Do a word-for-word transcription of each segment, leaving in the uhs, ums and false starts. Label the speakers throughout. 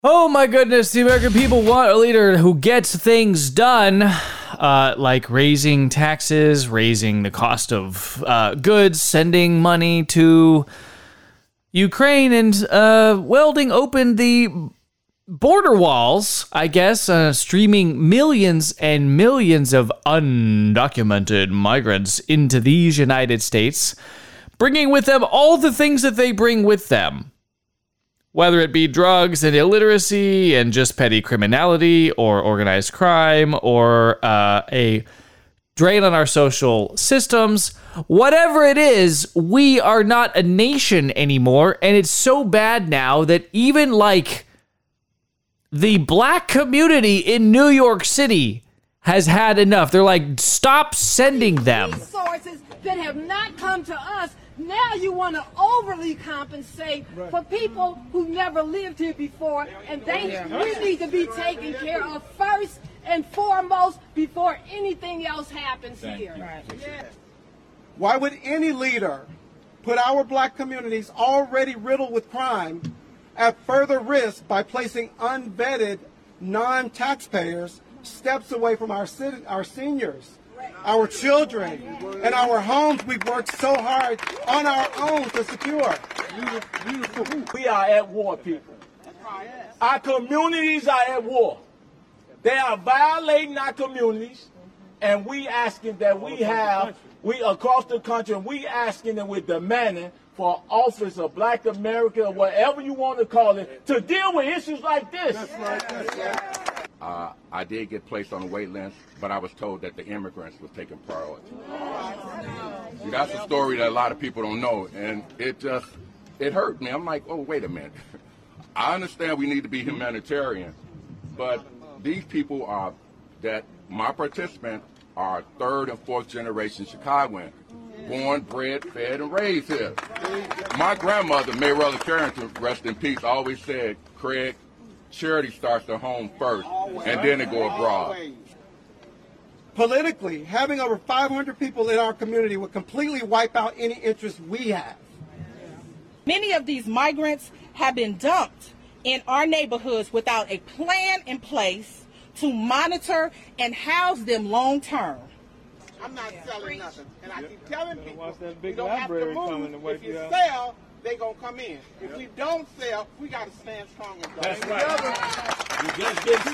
Speaker 1: Oh my goodness, the American people want a leader who gets things done, uh, like raising taxes, raising the cost of uh, goods, sending money to Ukraine, and uh, welding open the border walls, I guess, uh, streaming millions and millions of undocumented migrants into these United States, bringing with them all the things that they bring with them. Whether it be drugs and illiteracy and just petty criminality or organized crime or uh, a drain on our social systems, whatever it is, we are not a nation anymore. And it's so bad now that even like the black community in New York City has had enough. They're like, stop sending them.
Speaker 2: Resources that have not come to us. Now you want to overly compensate right. for people who never lived here before, and they we need to be taken care of first and foremost before anything else happens Thank here. Right. Yeah.
Speaker 3: Why would any leader put our black communities already riddled with crime at further risk by placing unvetted non-taxpayers steps away from our our seniors? Our children and our homes we've worked so hard on our own to secure.
Speaker 4: We are at war, people. Our communities are at war. They are violating our communities, and we asking that we have, we across the country, and we asking and we're demanding for office of Black America, or whatever you want to call it, to deal with issues like this.
Speaker 3: That's right, that's right.
Speaker 5: Uh, I did get placed on a wait list, but I was told that the immigrants was taking priority. See, that's a story that a lot of people don't know, and it just, it hurt me. I'm like, oh, wait a minute. I understand we need to be humanitarian, but these people are, that my participants are third and fourth generation Chicagoans, born, bred, fed, and raised here. My grandmother, Mayweather Carrington, rest in peace, always said, Craig, charity starts at home first, and then it go abroad.
Speaker 3: Politically, having over five hundred people in our community would completely wipe out any interest we have.
Speaker 6: Many of these migrants have been dumped in our neighborhoods without a plan in place to monitor and house them long term.
Speaker 7: I'm not selling nothing, and I keep telling people, you don't have to move. If you sell, they gonna come in. If we don't sell, we gotta stand strong and go.
Speaker 4: That's right. We just getting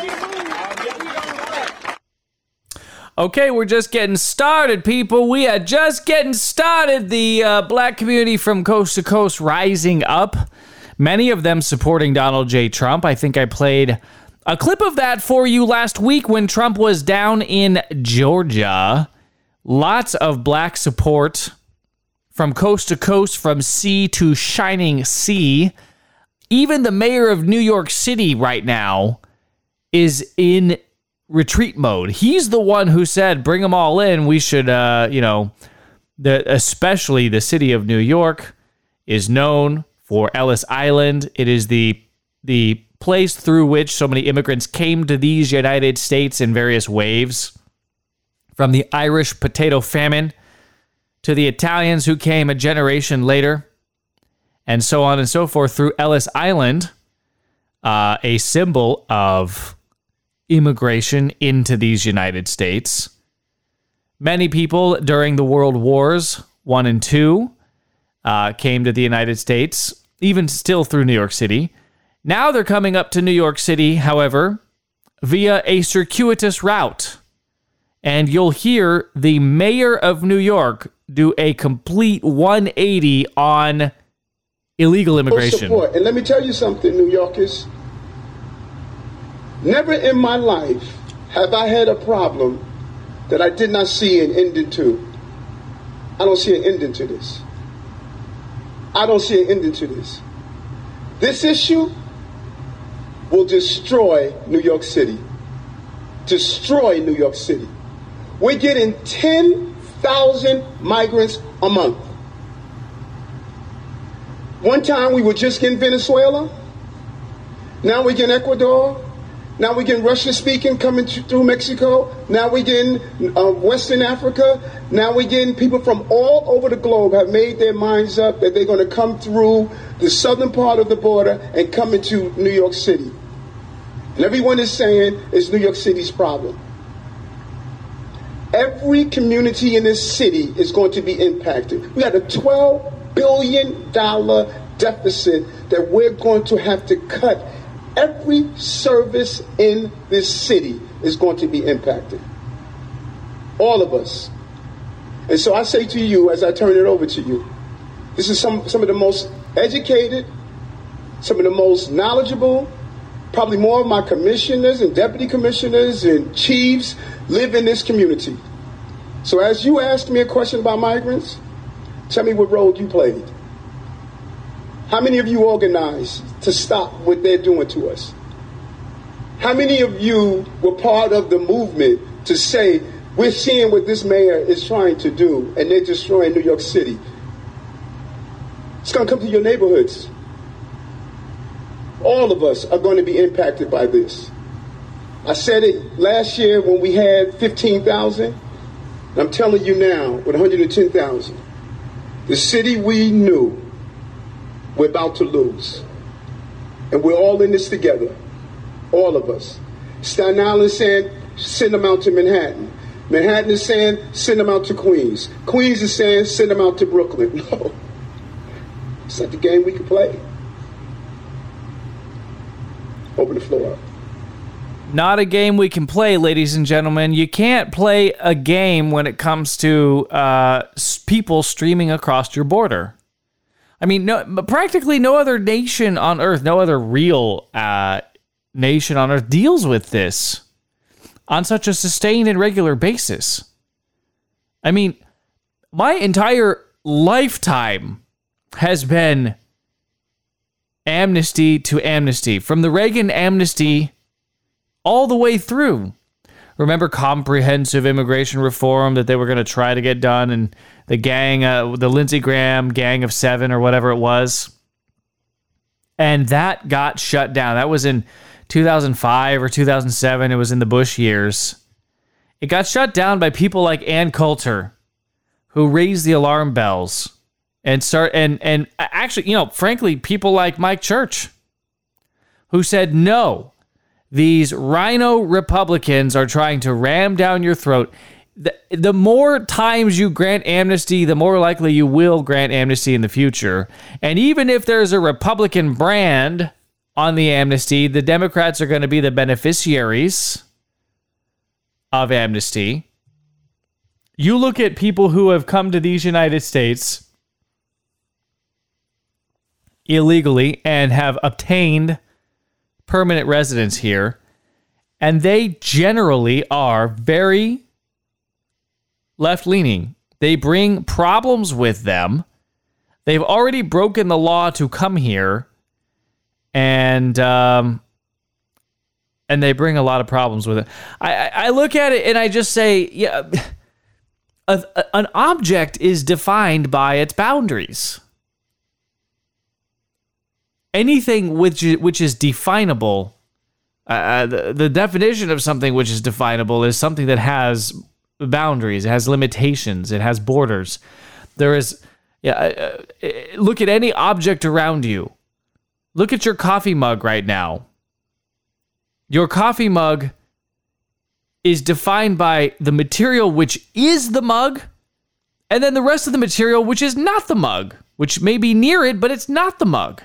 Speaker 4: started.
Speaker 1: Okay, we're just getting started, people. We are just getting started. The uh, black community from coast to coast rising up. Many of them supporting Donald J. Trump. I think I played a clip of that for you last week when Trump was down in Georgia. Lots of black support from coast to coast, from sea to shining sea. Even the mayor of New York City right now is in retreat mode. He's the one who said, bring them all in. We should, uh, you know, the, especially the city of New York is known for Ellis Island. It is the the place through which so many immigrants came to these United States in various waves. From the Irish potato famine to the Italians who came a generation later, and so on and so forth through Ellis Island, uh, a symbol of immigration into these United States. Many people during the World Wars One and Two uh, came to the United States, even still through New York City. Now they're coming up to New York City, however, via a circuitous route. And you'll hear the mayor of New York do a complete one eighty on illegal immigration.
Speaker 8: Support. And let me tell you something, New Yorkers. Never in my life have I had a problem that I did not see an ending to. I don't see an ending to this. I don't see an ending to this. This issue will destroy New York City. Destroy New York City. We're getting ten thousand migrants a month. One time we were just getting Venezuela. Now we're getting Ecuador. Now we're getting Russian speaking coming to, through Mexico. Now we're getting uh, Western Africa. Now we're getting people from all over the globe have made their minds up that they're going to come through the southern part of the border and come into New York City. And everyone is saying it's New York City's problem. Every community in this city is going to be impacted. We had a twelve billion dollars deficit that we're going to have to cut. Every service in this city is going to be impacted. All of us. And so I say to you, as I turn it over to you, this is some, some of the most educated, some of the most knowledgeable, probably more of my commissioners and deputy commissioners and chiefs live in this community. So as you ask me a question about migrants, tell me what role you played. How many of you organized to stop what they're doing to us? How many of you were part of the movement to say, we're seeing what this mayor is trying to do, and they're destroying New York City? It's going to come to your neighborhoods. All of us are going to be impacted by this. I said it last year when we had fifteen thousand. I'm telling you now, with one hundred ten thousand, the city we knew we're about to lose. And we're all in this together. All of us. Staten Island is saying, send them out to Manhattan. Manhattan is saying, send them out to Queens. Queens is saying, send them out to Brooklyn. No. It's not the game we can play. Open the floor up.
Speaker 1: Not a game we can play, ladies and gentlemen. You can't play a game when it comes to uh, people streaming across your border. I mean, no, practically no other nation on earth, no other real uh, nation on earth deals with this on such a sustained and regular basis. I mean, my entire lifetime has been amnesty to amnesty, from the Reagan amnesty all the way through. Remember comprehensive immigration reform that they were going to try to get done, and the gang, uh, the Lindsey Graham gang of seven or whatever it was. And that got shut down. That was in two thousand five or two thousand seven. It was in the Bush years. It got shut down by people like Ann Coulter, who raised the alarm bells and start and and actually, you know, frankly, people like Mike Church, who said no. These rhino Republicans are trying to ram down your throat. The, the more times you grant amnesty, the more likely you will grant amnesty in the future. And even if there's a Republican brand on the amnesty, the Democrats are going to be the beneficiaries of amnesty. You look at people who have come to these United States illegally and have obtained permanent residence here, and they generally are very left-leaning. They bring problems with them. They've already broken the law to come here, and um, and they bring a lot of problems with it. I, I, I look at it and I just say, yeah, a, a, an object is defined by its boundaries. Anything which which is definable, uh, the, the definition of something which is definable is something that has boundaries, it has limitations, it has borders. There is, yeah. Uh, uh, look at any object around you. Look at your coffee mug right now. Your coffee mug is defined by the material which is the mug, and then the rest of the material which is not the mug, which may be near it, but it's not the mug.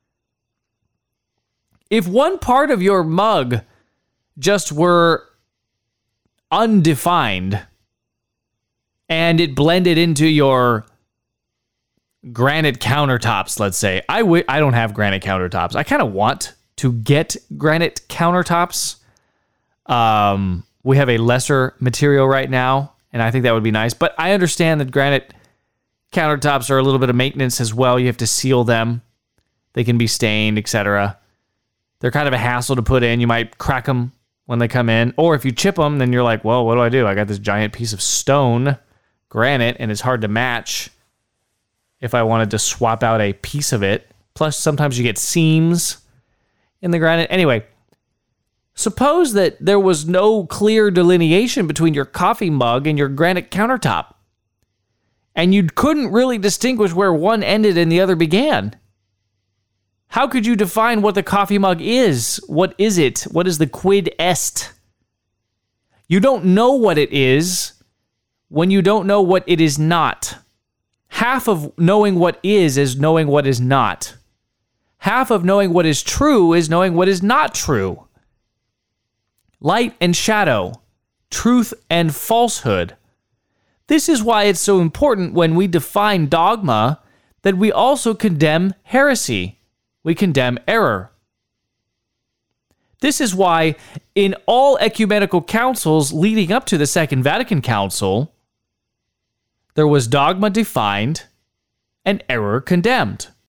Speaker 1: If one part of your mug just were undefined and it blended into your granite countertops, let's say, I w- I don't have granite countertops. I kind of want to get granite countertops. Um, we have a lesser material right now, and I think that would be nice. But I understand that granite countertops are a little bit of maintenance as well. You have to seal them. They can be stained, et cetera. They're kind of a hassle to put in. You might crack them when they come in. Or if you chip them, then you're like, well, what do I do? I got this giant piece of stone, granite, and it's hard to match if I wanted to swap out a piece of it. Plus, sometimes you get seams in the granite. Anyway, Suppose that there was no clear delineation between your coffee mug and your granite countertop, and you couldn't really distinguish where one ended and the other began. How could you define what the coffee mug is? What is it? What is the quid est? You don't know what it is when you don't know what it is not. Half of knowing what is is knowing what is not. Half of knowing what is true is knowing what is not true. Light and shadow, truth and falsehood. This is why it's so important when we define dogma that we also condemn heresy. We condemn error. This is why in all ecumenical councils leading up to the Second Vatican Council, there was dogma defined and error condemned.